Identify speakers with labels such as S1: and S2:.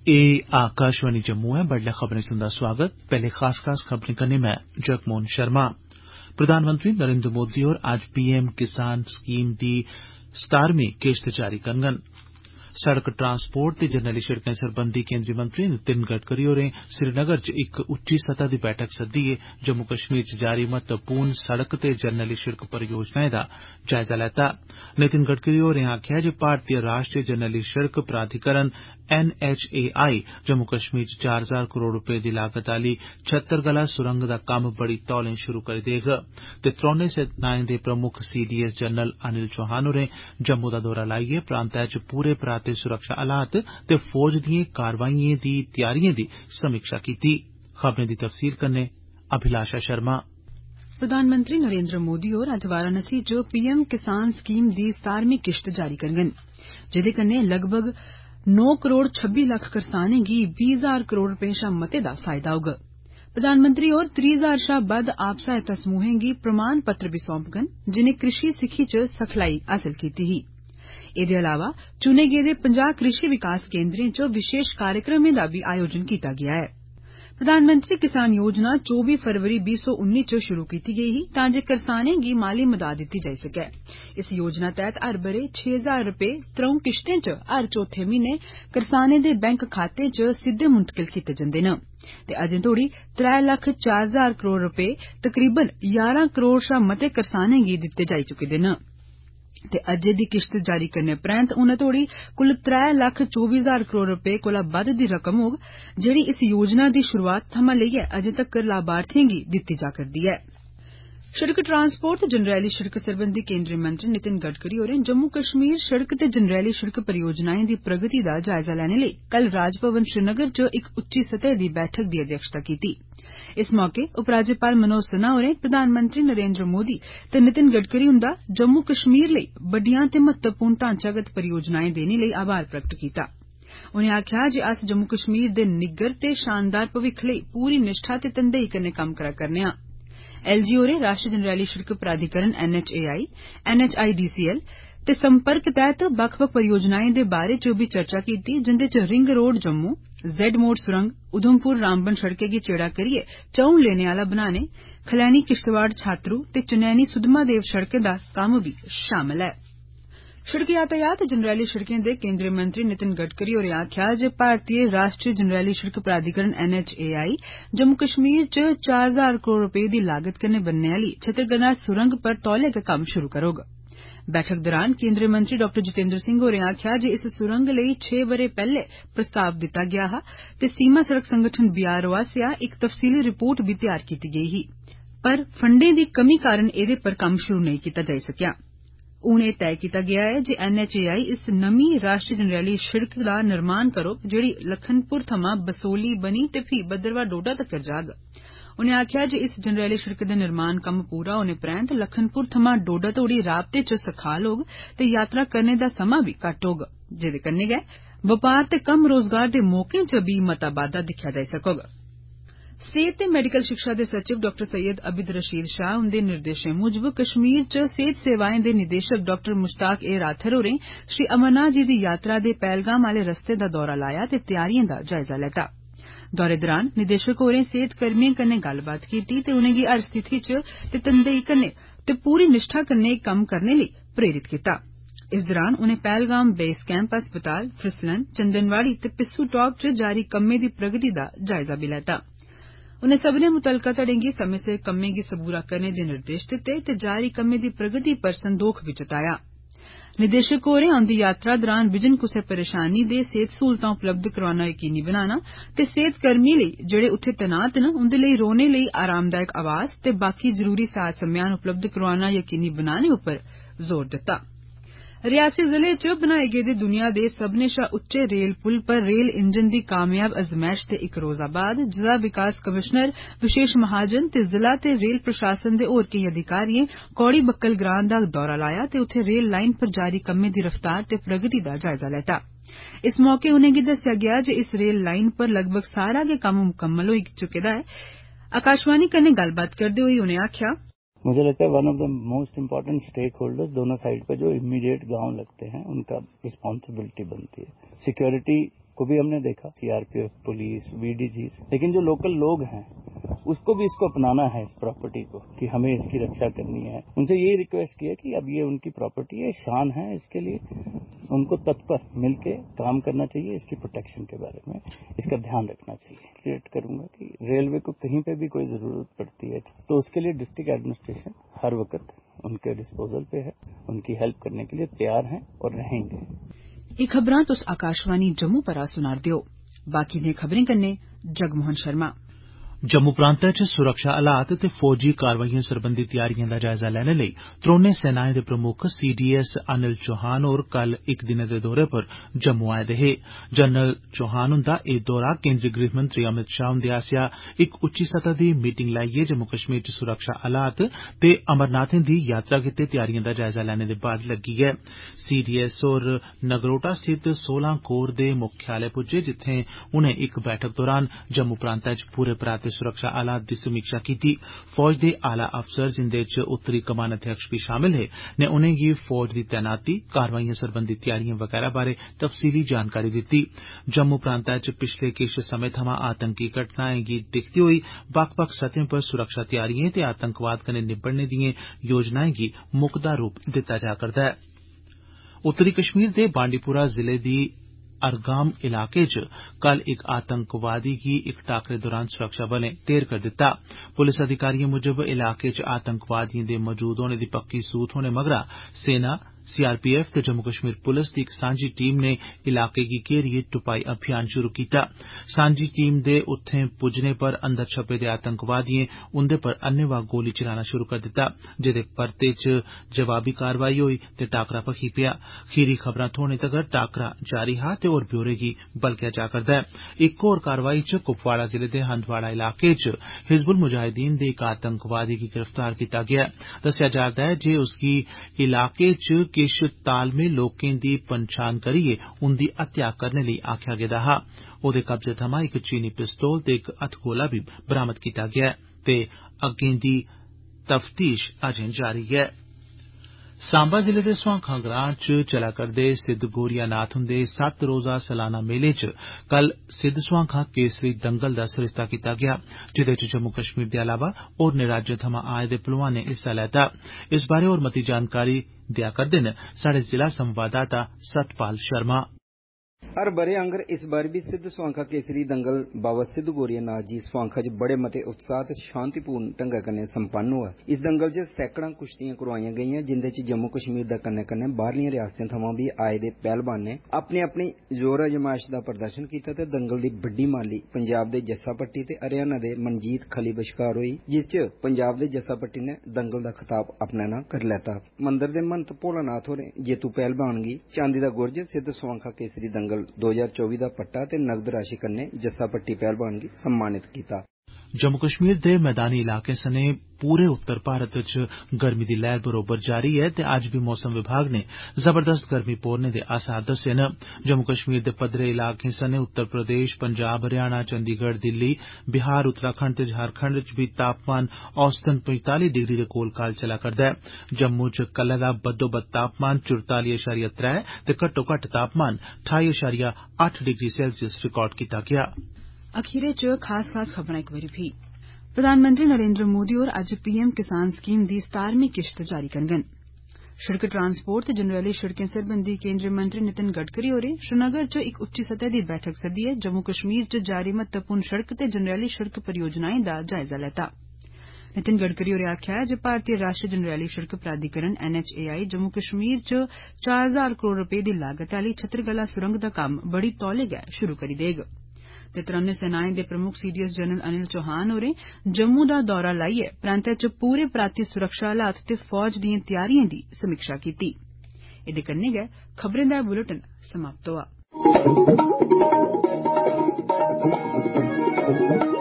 S1: आकाशवाणी जम्मू है। बडलै खबरें सुनदा स्वागत। पहले खास खबरें कन्नै मैं जगमोहन शर्मा। प्रधानमंत्री नरेंद्र मोदी होर अज्ज पीएम किसान स्कीम दी 17वीं किश्त जारी करङन। सड़क ट्रांसपोर्ट ते जरनैली शिड़कें सरबंधी केंद्री मंत्री नितिन गडकरी होरें श्रीनगर च इक उच्ची सतह दी बैठक सद्दिए जम्मू कश्मीर च जारी महत्वपूर्ण सड़क ते जरनैली शिड़क परियोजनाएं दा जायजा लैता। नितिन गडकरी होरें आखेआ जे भारतीय राष्ट्रीय जरनैली शिड़क प्राधिकरण NHAI जम्मू कश्मीर च 4000 करोड़ रपे दी लागत आली 76 गला सुरंग दा कम्म बड़ी तौले शुरू करी देग ते त्रौनें सेनाएं दे प्रमुख CDS जनरल अनिल चौहान होरें जम्मू दा दौरा लाइयै प्रांतै च पूरे पराते सुरक्षा हालात ते फौज दिएं कारवाइएं दी त्यारिएं दी समीक्षा कीती। खबरें दी तफसील कन्नै अभिलाषा शर्मा।
S2: प्रधानमंत्री नरेंद्र मोदी होर अज्ज वाराणसी च पीएम किसान स्कीम दी 17वीं किश्त जारी करङन, जेदे कन्नै लगभग 9 करोड़ 26 लक्ख करसानें गी 20,000 करोड़ रपे शा मते दा फायदा होग। प्रधानमंत्री होर 30,000 शा बद्द आप सहायता समूहें गी प्रमाण पत्र बी सौंपङन जिनें कृषि सिक्खी च सखलाई हासल कीती ही। एदे अलावा चुने गेदे 50 कृषि विकास केंद्रें च विशेष कार्यक्रमें दा बी आयोजन कीता गेआ ऐ। प्रधानमंत्री किसान योजना 24 फरवरी 2019 च शुरू कीती गेई ही तां जे करसानें गी माली मदाद दित्ती जाई सकै। इस योजना तैहत हर बरे 6,000 रपे 3 किश्तें च हर चौथे म्हीने करसानें दे बैंक खातें च सिद्दे मुंतकिल कीते जंदे न ते अजें तोड़ी 3,04,000 करोड़ रपे तकरीबन 11 करोड़ शा मते करसानें गी दित्ते जाई चुके दे न ते अज्जै दी किश्त जारी करने परैंत हुनै तोड़ी कुल 3,24,000 करोड़ रपे कोला बद्द दी रकम होग जेड़ी इस योजना दी शुरुआत थमां लेइयै अजें तक्कर लाभार्थियें गी दित्ती जा करदी ऐ। सड़क ट्रांसपोर्ट ते जरनैली शिड़क सरबंधी केंद्रीय मंत्री नितिन गडकरी होरें जम्मू कश्मीर सड़क ते जरनैली शिड़क परियोजनाएं दी प्रगति दा जायजा लैने लेई कल राजभवन श्रीनगर च इक उच्ची सतह दी बैठक दी अध्यक्षता कीती। इस मौके उपराज्यपाल मनोज सिन्हा होरें प्रधानमंत्री नरेंद्र मोदी ते नितिन गडकरी हुंदा जम्मू कश्मीर लेई बड्डियां ते महत्वपूर्ण ढांचागत परियोजनाएं देने लेई आभार प्रगट कीता। उनें आखेआ जे अस जम्मू कश्मीर दे निग्गर ते शानदार भविक्ख लेई पूरी निष्ठा ते तनदेही कन्नै कम्म करा करने आं। LG होरें राष्ट्रीय जरनैली शिड़क प्राधिकरण NHAI, NHIDCL ते संपर्क तैहत बक्ख-बक्ख परियोजनाएं दे बारे च बी चर्चा कीती जिंदे च रिंग रोड जम्मू, Z मोड़ सुरंग, उधमपुर रामबन सड़कै गी चेड़ा करियै 4 लेने आला बनाने, खलैनी किश्तवाड़ छात्रू ते चनैनी सुद्धमहादेव सड़कै दा कम्म बी शामल ऐ। सड़क यातायात ते जरनैली शिड़कें दे केंद्रीय मंत्री नितिन गडकरी होरें आखेआ जे भारतीय राष्ट्रीय जरनैली शिड़क प्राधिकरण NHAI जम्मू कश्मीर च 4,000 करोड़ रपे दी लागत कन्नै बनने आली छतरगढ़ सुरंग पर तौले गै कम्म शुरू करोग। बैठक दौरान केंद्रीय मंत्री डॉ जितेंद्र सिंह होरें आखेआ जे इस सुरंग लेई 6 बरे पैहले प्रस्ताव दित्ता गेआ हा ते सीमा सड़क संगठन BRO आसेआ इक तफसीली रिपोर्ट बी तैयार कीती गेई ही पर फंडें दी कमी कारण एदे पर कम्म शुरू नेईं कीता जाई सकेआ। हून एह् तय कीता गेआ ऐ जे NHAI इस नमीं राष्ट्रीय जरनैली शिड़क दा निर्माण करोग जेड़ी लखनपुर थमां बसोली बनी ते फ्ही भद्रवाह डोडा तक्कर जाग। उनें आखेआ जे इस जरनैली शिड़क दे निर्माण कम्म पूरा होने परैंत लखनपुर थमां डोडा तोड़ी राबते च सखाल होग ते यात्रा करने दा समां बी घट्ट होग जेदे कन्नै गै बपार ते कम्म रोजगार दे मौकें च बी मता बाद्दा दिक्खेआ जाई सकोग। सेहत ते मेडिकल शिक्षा दे सचिव डॉ सैयद अबिद रशीद शाह हुंदे निर्देशें मुजब कश्मीर च सेहत सेवाएं दे निदेशक डॉ मुश्ताक राथर होरें श्री अमरनाथ जी दी यात्रा दे पहलगाम आले रस्ते दा दौरा लाया ते त्यारिएं दा जायजा लैता। दौरे दौरान निदेशक होरें सेहत कर्मियें कन्नै गल्लबात कीती ते उनेंगी हर स्थिति च ते तनदेही कन्नै ते पूरी निष्ठा कन्नै कम्म करने लेई प्रेरित कीता। इस दौरान उनें पहलगाम बेस कैंप अस्पताल, फिसलन, चंदनवाड़ी ते पिस्सू टॉप च जारी कम्में दी प्रगति दा जायजा बी लैता। उनें सब्भनें मुतलका धड़ें गी समें सिर कम्में गी सबूरा करने दे निर्देश दित्ते ते जारी कम्में दी प्रगति पर संदोख बी जताया। निदेशक होरें औंदी यात्रा दौरान बिजन कुसै परेशानी दे सेहत सहूलतां उपलब्ध करोआना यकीनी बनाना ते सेहत कर्मियें लेई जेड़े उत्थे तैनात न उंदे लेई रौहने लेई आरामदायक आवास ते बाकी जरूरी साज समेयान उपलब्ध करोआना यकीनी बनाने उप्पर जोर दित्ता। रियासी जिले च बनाए गेदे दुनिया दे सब्बनें शा उच्चे रेल पुल पर रेल इंजन दी कामयाब अजमैश दे इक रोजा बाद जिला विकास कमिशनर विशेष महाजन ते जिला ते रेल प्रशासन दे होर केई अधिकारिएं कौड़ी बक्कल ग्रां दा दौरा लाया ते उत्थे रेल लाइन पर जारी कम्में दी रफ्तार ते प्रगति दा जायजा लैता। इस मौके उनेंगी दस्सेआ गेआ जे इस रेल लाइन पर लगभग सारा गै कम्म मुकम्मल होई चुके दा ऐ। आकाशवाणी कन्नै गल्लबात करदे होई उनें आखेआ,
S3: मुझे लगता है one of the most important stakeholders दोनों साइड पर जो इमीडिएट गांव लगते हैं उनका रिस्पॉन्सिबिलिटी बनती है। सिक्योरिटी को भी हमने देखा, सीआरपीएफ, पुलिस, वीडीजी, लेकिन जो लोकल लोग हैं उसको भी इसको अपनाना है, इस प्रॉपर्टी को, कि हमें इसकी रक्षा करनी है। उनसे यही रिक्वेस्ट किया कि अब ये उनकी प्रॉपर्टी है, शान है, इसके लिए उनको तत्पर मिलके काम करना चाहिए। इसकी प्रोटेक्शन के बारे में इसका ध्यान रखना चाहिए। क्रिएट करूंगा कि रेलवे को कहीं पे भी कोई जरूरत पड़ती है तो उसके लिए डिस्ट्रिक्ट एडमिनिस्ट्रेशन हर वक्त उनके डिस्पोजल पे है, उनकी हेल्प करने के लिए तैयार हैं और रहेंगे।
S2: ये खबरां तुस आकाशवाणी जम्मू परा सुनार दियो। बाकी दियां खबरें कन्नै जगमोहन शर्मा।
S1: जम्मू प्रांतै च सुरक्षा हालात ते फौजी कारवाइएं सरबंधी तैयारिएं दा जायजा लैने लेई त्रौनें सेनाएं दे प्रमुख सीडीएस अनिल चौहान होर कल इक दिनै दे दौरे पर जम्मू आए दे हे। जनरल चौहान हुंदा एह् दौरा केंद्री गृह मंत्री अमित शाह हुंदे आसेआ इक उच्ची सतह दी मीटिंग लाइयै जम्मू कश्मीर च सुरक्षा हालात ते अमरनाथें दी यात्रा गित्तै तैयारिएं दा जायजा लैने दे बाद लग्गी ऐ। सीडीएस होर नगरोटा स्थित 16 कोर दे मुख्यालय पुज्जे, जित्थें उनें इक बैठक दौरान जम्मू प्रांतै च पूरे पराते सुरक्षा हालात दी समीक्षा कीती। फौज दे आला अफसर, जिंदे च उत्तरी कमान अध्यक्ष भी शामिल हे, ने उनेंगी फौज दी तैनाती, कारवाइएं सरबंधी तैयारिएं वगैरा बारै तफसीली जानकारी दित्ती। जम्मू प्रांतै च पिछले किश समें थमां आतंकी घटनाएं गी दिक्खदे होई बक्ख-बक्ख सतहें पर सुरक्षा तैयारिएं ते आतंकवाद कन्नै निबड़ने दिएं योजनाएं गी मुकदा रूप दित्ता जा करदा ऐ। उत्तरी कश्मीर दे बांडीपुरा जिले दी अरगाम इलाके च कल इक आतंकवादी गी इक टाकरे दौरान सुरक्षाबलें ढेर करी दित्ता। पुलिस अधिकारिएं मुजब इलाके च आतंकवादिएं दे मौजूद होने दी पक्की सूह थ्होने मगरा सेना, सीआरपीएफ ते जम्मू कश्मीर पुलिस दी इक सांझी टीम ने इलाके गी घेरियै तुपाई अभियान शुरू कीता। सांझी टीम दे उत्थें पुज्जने पर अंदर छप्पे दे आतंकवादिएं उंदे पर अन्नेवाह गोली चलाना शुरू करी दित्ता, जेदे परते च जवाबी कारवाई होई ते टाकरा भखी पेआ। खीरी खबरां थ्होने तगर टाकरा जारी हा ते होर ब्यौरे गी बलगेआ जा करदा ऐ। इक होर कारवाई च कुपवाड़ा जिले दे हंदवाड़ा इलाके च हिजबुल मुजाहिदीन दे इक आतंकवादी गी गिरफ्तार कीता गेआ। दस्सेआ जा'रदा ऐ जे उसगी इलाके च किश तालमे लोकें दी पंछान करियै उंदी हत्या करने लेई आखेआ गेदा हा। ओदे कब्जे थमां इक चीनी पिस्तौल ते इक हथगोला बी बरामद कीता गेआ ते अग्गें दी तफ्तीश अजें जारी ऐ। सांबा जिले दे स्वांखा ग्रां च चला करदे सिद्ध गोरिया नाथ हुंदे 7 रोजा सालाना मेले च कल सिद्ध स्वांखा केसरी दंगल दा सरिस्ता कीता गेआ, जिदे च जम्मू कश्मीर दे अलावा होरनें राज्यें थमां आए दे पलोआनें हिस्सा लैता। इस बारै होर मती जानकारी देआ करदे न साढ़े जिला संवाददाता सतपाल शर्मा।
S4: हर बरे आंगर इस बार भी सिद्ध स्वांखा केसरी दंगल बाबा सिद्ध गोरिया नाथ जी स्वांखा च बड़े मते उत्साह ते शांतिपूर्ण ढंगै कन्नै संपन्न होआ। इस दंगल च सैकड़ां कुश्तियां करवाइयां गेइयां, जिंदे च जम्मू कश्मीर दा कन्नै कन्नै बाहरलियां रियासतें थमां भी आए दे पहलवानें अपनी अपनी जोर अजमाइश दा प्रदर्शन कीता ते दंगल दी बड्डी माली पंजाब दे जस्सा पट्टी ते हरियाणा दे मनजीत खली बश्कार होई, जिस च पंजाब दे जस्सा पट्टी ने दंगल दा खिताब अपने नां करी लैता। मंदिर दे महंत भोलानाथ होरें जेतू पहलवान गी चांदी दा गुरज सिद्ध स्वांखा केसरी दंगल 2024 दा पट्टा ते नगद राशि कन्नै जस्सा पट्टी पहलवान गी सम्मानित कीता।
S1: जम्मू कश्मीर दे मैदानी इलाकें सने पूरे उत्तर भारत च गर्मी दी लैर बरोबर जारी है ते अज्ज भी मौसम विभाग ने जबरदस्त गर्मी पौने दे आसार दस्से न। जम्मू कश्मीर दे पदरे इलाकें सने उत्तर प्रदेश, पंजाब, हरियाणा, चंडीगढ़, दिल्ली, बिहार, उत्तराखंड ते झारखंड च भी तापमान औसतन 45 डिग्री दे कोल काल चला करदा ऐ। जम्मू च कल्लै दा बद्दोबद्द तापमान 44.3 ते घट्टोघट्ट तापमान 28.8 डिग्री सेल्सियस रिकार्ड कीता गेआ।
S2: अखीरे च खास खबरां इक बारी फ्ही। प्रधानमंत्री नरेंद्र मोदी होर अज्ज पीएम किसान स्कीम दी 17वीं किश्त जारी करङन। सड़क ट्रांसपोर्ट ते जरनैली सड़कें सरबंधी केंद्रीय मंत्री नितिन गडकरी होरें श्रीनगर च इक उच्ची सतह दी बैठक सद्दियै जम्मू कश्मीर च जारी महत्वपूर्ण सड़क ते जरनैली सड़क परियोजनाएं दा जायजा लैता। नितिन गडकरी होरें आखेआ जे भारतीय राष्ट्रीय जरनैली सड़क प्राधिकरण NHAI जम्मू कश्मीर च 4000 करोड़ रपे दी लागत आली छतरगला सुरंग दा कम्म बड़ी तौले गै शुरू करी देग। ते त्रौनें सेनाएं दे प्रमुख सीडीएस जनरल अनिल चौहान होरें जम्मू दा दौरा लाइयै प्रांतै च पूरे पराती सुरक्षा हालात ते फौज दिएं तैयारिएं दी समीक्षा कीती। एदे कन्नै गै खबरें दा बुलेटिन समाप्त होआ।